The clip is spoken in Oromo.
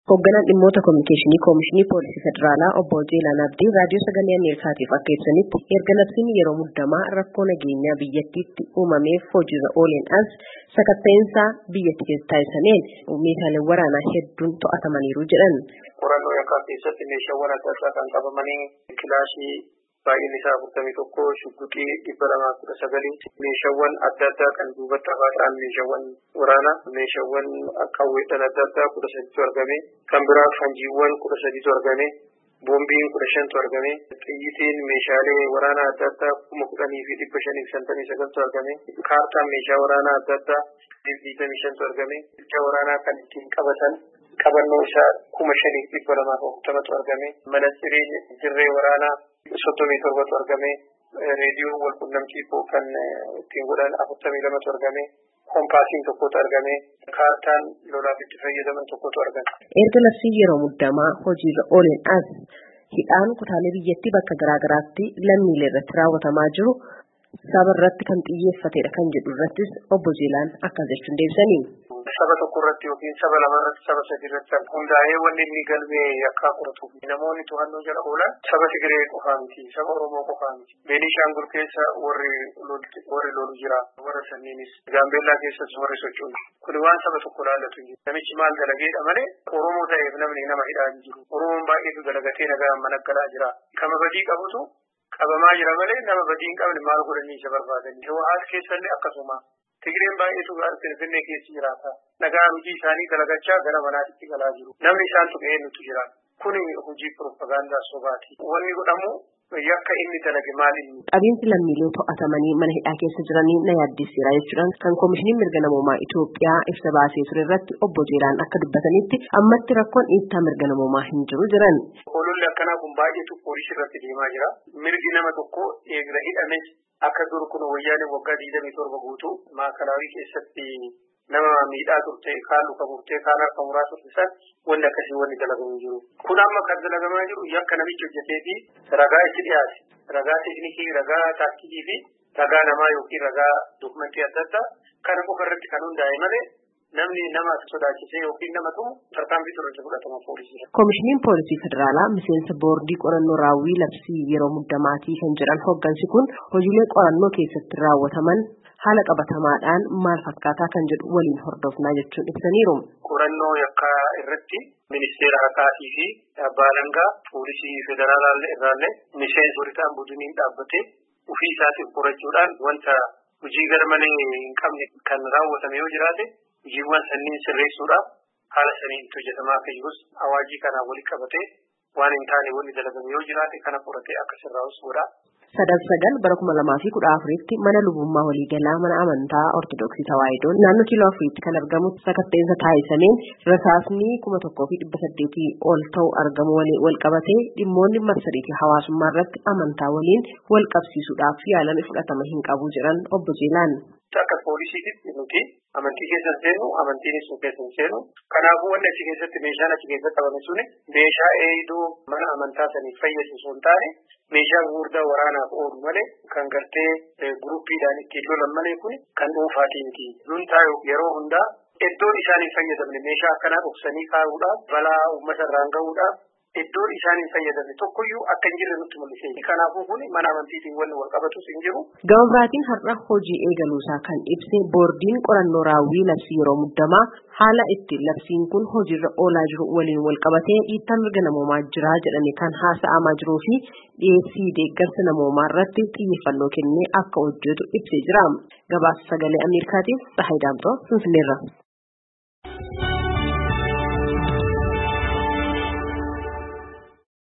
Hoogganaan dhimmoota kominikeeshinii Koomishinii Poolisii Federaalaa Obbo Jeelaan Abdii raadiyoo sagalee Ameerikaatiif akka ibsanitti erga labsiin yeroo muddamaa rakkoo nageenyaa biyyattiitti uumameef hojiirra ooleen as sakatta'insaa biyyattii keessa taasisaniin meeshaalee waraanaa hedduun to'atamaniiru jedhan. Qorannoo yakkaa keessatti meeshaawwan adda addaa kan qabamanii kilaashii baay'inni isaa 41, shugguxii 219, meeshaawwan adda addaa kan duubatti hafaa ta'an meeshaawwan waraanaa, meeshaawwan qawweedhaan adda addaa 13tu argame, kan biraa fanjiiwwan 13tu argame, boombiin 15tu argame, xiyyitiin meeshaalee waraanaa adda addaa 10,559tu argame, kaartaan meeshaa waraanaa adda addaa 25tu argame, meeshaa waraanaa kan ittiin qabatan qabannoo isaa 5,240tu argame, manaxiriin dirree waraanaa 37tu argame, reediyoo wal quunnamtii kan ittiin godhan 42tu argame, kompaasiin tokkotu argame, kaartaan lolaaf itti fayyadaman tokkotu argame. Erga labsii yeroo muddamaa hojiirra ooleen as hidhaan kutaalee biyyattii bakka garaagaraatti lammiilee irratti raawwatamaa jiru saba irratti kan xiyyeeffatedha kan jedhu irrattis Obbo Jeelaan akkas jechuun deebisanii. Saba tokko irratti yookiin saba lama irratti saba sadii irratti hundaa'ee wanni inni galmee yakkaa qoratuuf namoonni to'annoo jala oolan saba Tigiree qofaa miti, saba Oromoo qofaa miti. Beenishaangul keessa warri lolu jira, warra sanniinis Gaambeellaa keessas warri socho'u. Kun waan saba tokko laallatu hin jiru. Namichi maal dalageedha malee Oromoo ta'eef namni nama hidhaa hin jiru. Oromoon baay'eetu dalagatee nagaa mana galaa jira. Kama badii qabutu qabamaa jira malee nama badii hin qabne maal godhanii isa barbaadan. Hawaasa keessallee akkasuma. Tigireen baay'eetu Finfinnee keessa jiraata. Nagaa hojii isaanii dalagachaa gara manaatti galaa jiru. Namni isaan tuqee nutti jira. Kuni hojii propagaandaa sobaati. Wanni godhamu yakka inni dalage maali? Qabiinsi lammiilee to'atamanii mana hidhaa keessa jiranii na yaaddesseera jechuudhaan kan Koomishiniin Mirga Namoomaa Itoophiyaa ibsa baasee ture irratti Obbo Jeelaan akka dubbatanitti ammatti rakkoon dhiittaa mirga namoomaa hin jiru jiran. Ololli akkanaa kun baay'eetu poolisii irratti deemaa jira. Mirgi nama tokko eega hidhamee akka dur kun wayyaanee waggaa 27 guutuu maakalaawii keessatti nama miidhaa turte kaan luka murtee kaan harka muraa turtisan wanni akkasii wanni dalagamu jiru. Kun amma kan dalagamaa jiru yakka namichi hojjetee fi ragaa itti dhiyaate. Ragaa teeknikii, ragaa taakkikii fi ragaa namaa yookiin ragaa dokumentii adda addaa kana qofa irratti kan hundaa'e malee namni nama sodaachisee yookiin nama tumu tarkaanfii turre fudhatama poolisii. Koomishiniin Poolisii Federaalaa miseensa boordii qorannoo raawwii labsii yeroo muddamaatii kan jedhan hooggansi kun hojiilee qorannoo keessatti raawwataman haala qabatamaadhaan maal fakkaataa kan jedhu waliin hordofnaa jechuun ibsaniiru. Qorannoo yakkaa irratti ministeera haqaatii fi abbaa alangaa poolisii federaalaa irraallee miseensotaan budiniin dhaabbatee ofii isaatiif qorachuudhaan wanta hojii garmalee hin qabne kan raawwatame yoo jiraate hojiiwwan sanniin sirreessuudhaaf haala saniin itti hojjetamaa akka jirus awaajii kanaan walitti qabatee waan hin taane wanni dalagame yoo jiraate kana qoratee akka sirraa'us godha. Sagal bara 2014tti mana lubummaa waliigalaa mana amantaa Ortodoksii Tawaahidoon naannoo kiiloo Afuriitti kan argamu sakatta'insa taasisameen rasaasni 1,800 ol ta'u argamu wal qabatee dhimmoonni marsariitii hawaasummaa irratti amantaa waliin wal qabsiisuudhaaf yaalame fudhatama hin qabu jedhan Obbo Jeelaan. Akka poolisiitti nuti amantii keessa seenu amantiinis nu keessa seenu. Kanaafuu wanni achi keessatti meeshaan achi keessatti qabame suni meeshaa eegduu mana amantaa saniif fayyadu hin taane meeshaa gurguddaa waraanaaf oolu malee kan gartee guruppiidhaan ittiin lolan malee kun kan dhuunfaatii miti. Luntaa yeroo hundaa iddoon isaanii fayyadamne meeshaa akkanaa dhoksanii kaa'uudhaaf balaa uummata irraan gahuudhaaf iddoon isaanii fayyadamne tokkoyyuu akka hin jirre nutti mul'ise. Kanaafuu kun mana amantiitiin wanni wal qabatus hin jiru. Gama biraatiin har'a hojii eegaluusaa kan ibse boordiin qorannoo raawwii labsii yeroo muddamaa haala itti labsiin kun hojiirra oolaa jiru waliin wal qabatee dhiittaa mirga namoomaa jira jedhame kan haasa'amaa jiruu fi dhiyeessii deeggarsa namoomaa irratti xiyyeeffannoo kennee akka hojjetu ibsee jira. Gabaasa sagalee Ameerikaatiif Tsahaay Daamxoo Finfinneerra.